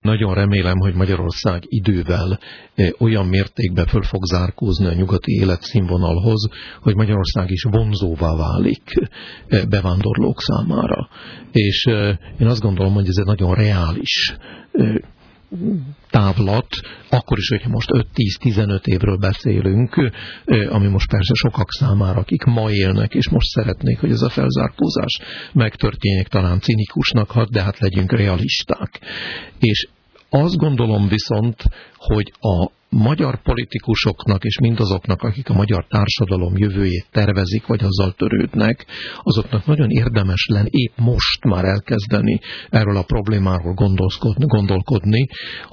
Nagyon remélem, hogy Magyarország idővel olyan mértékben föl fog zárkózni a nyugati életszínvonalhoz, hogy Magyarország is vonzóvá válik bevándorlók számára. És én azt gondolom, hogy ez egy nagyon reális távlat, akkor is, hogyha most 5-10-15 évről beszélünk, ami most persze sokak számára, akik ma élnek, és most szeretnék, hogy ez a felzárkózás megtörténjék, talán cinikusnak hat, de hát legyünk realisták. És azt gondolom viszont, hogy a magyar politikusoknak és mindazoknak, akik a magyar társadalom jövőjét tervezik, vagy azzal törődnek, azoknak nagyon érdemes lenne épp most már elkezdeni erről a problémáról gondolkodni,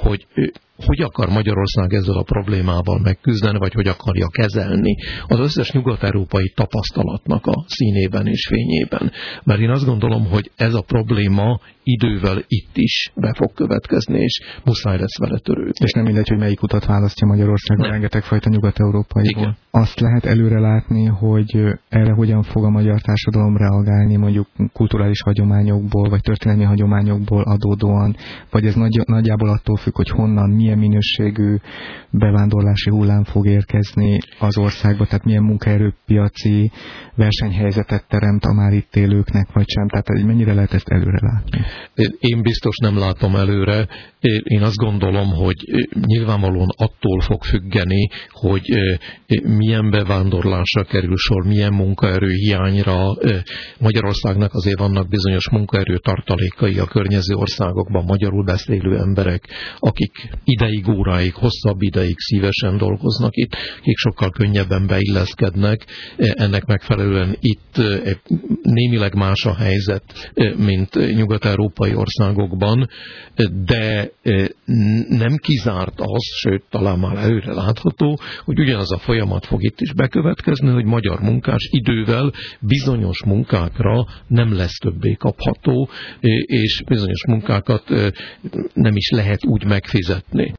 hogy akar Magyarország ezzel a problémával megküzdeni, vagy hogy akarja kezelni az összes nyugat-európai tapasztalatnak a színében és fényében. Mert én azt gondolom, hogy ez a probléma idővel itt is be fog következni, és muszáj lesz vele törődni. És nem mindegy, hogy melyik utat választja Magyarország, rengeteg fajta nyugat-európaiból. Azt lehet előre látni, hogy erre hogyan fog a magyar társadalom reagálni, mondjuk kulturális hagyományokból, vagy történelmi hagyományokból adódóan, vagy ez nagyjából attól függ, hogy honnan, milyen minőségű bevándorlási hullám fog érkezni az országba, tehát milyen munkaerőpiaci versenyhelyzetet teremt a már itt élőknek, vagy sem, tehát mennyire lehet ezt előre látni? Én biztos nem látom előre. Én azt gondolom, hogy nyilvánvalóan attól fog függeni, hogy milyen bevándorlásra kerül sor, milyen munkaerő hiányra. Magyarországnak azért vannak bizonyos munkaerő tartalékai a környező országokban, magyarul beszélő emberek, akik ideig, óráig, hosszabb ideig szívesen dolgoznak itt, akik sokkal könnyebben beilleszkednek. Ennek megfelelően itt némileg más a helyzet, mint nyugat-európai országokban, de nem kizárt az, sőt, talán már előre látható, hogy ugyanaz a folyamat fog itt is bekövetkezni, hogy magyar munkás idővel bizonyos munkákra nem lesz többé kapható, és bizonyos munkákat nem is lehet úgy megfizetni.